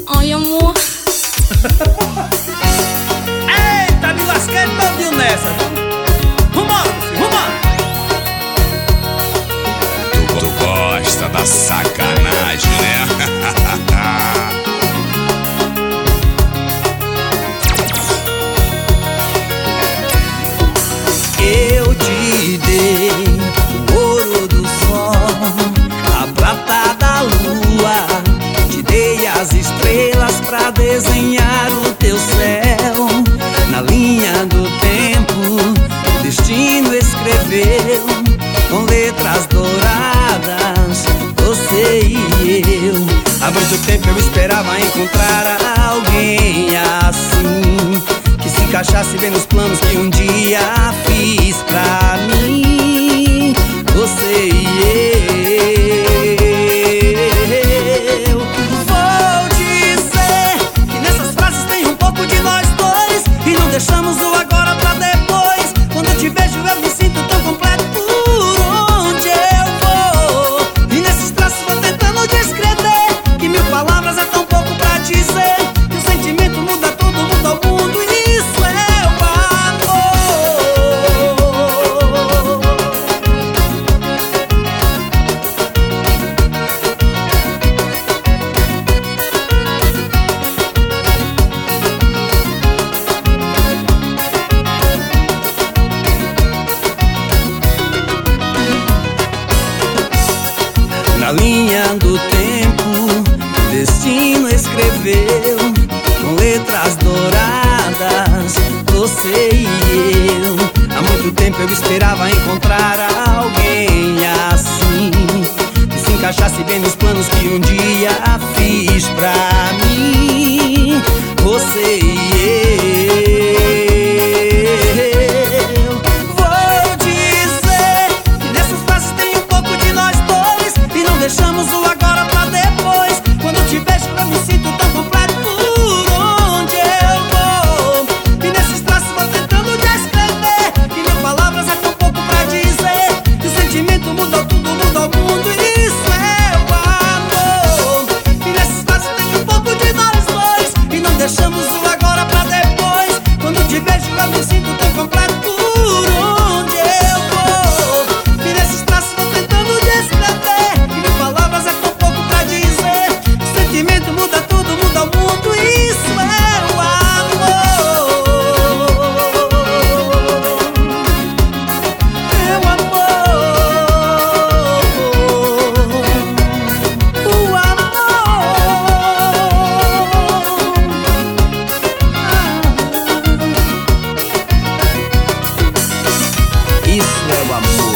Ai, amor. Eita, me lasquei todinho nessa. Vambora, filho, vambora. Tu gosta da sacanagem, né? Eu te dei o ouro do sol, a prata da lua, te dei as estrelas pra desenhar o teu céu. Na linha do tempo, o destino escreveu com letras douradas, você e eu. Há muito tempo eu esperava encontrar alguém assim, que se encaixasse bem nos planos que um dia fiz pra mim, você e eu. Vou dizer que nessas frases tem um pouco de nós dois, e não deixamos o agora pra depois. Quando eu te vejo eu me sinto tão completo por onde eu vou, e nesses traços vou tentando descrever que mil palavras é tão pouco pra dizer que o sentimento muda tudo, muda o mundo. Na linha do tempo, o destino escreveu com letras douradas, você e eu. Há muito tempo eu esperava encontrar alguém assim, que se encaixasse bem nos planos que um dia fiz pra mim, você e eu. Vou dizer que nessas frases tem um pouco de nós dois, e não deixamos o agora pra depois. Quando eu te vejo eu me sinto tão completo por onde eu vou, e nesses traços vou tentando descrever que mil palavras é tão pouco pra dizer que o sentimento mudou tudo, mudou o mundo, e isso é o amor. E nesses traços tem um pouco de nós dois, e não deixamos o agora pra depois. Quando eu te vejo eu me sinto tão completo por onde eu vou, e nesses traços vou tentando descrever que mil palavras é tão pouco pra dizer que o sentimento muda tudo, muda o mundo, e isso é o amor. Meu amor, o amor. Isso é o amor.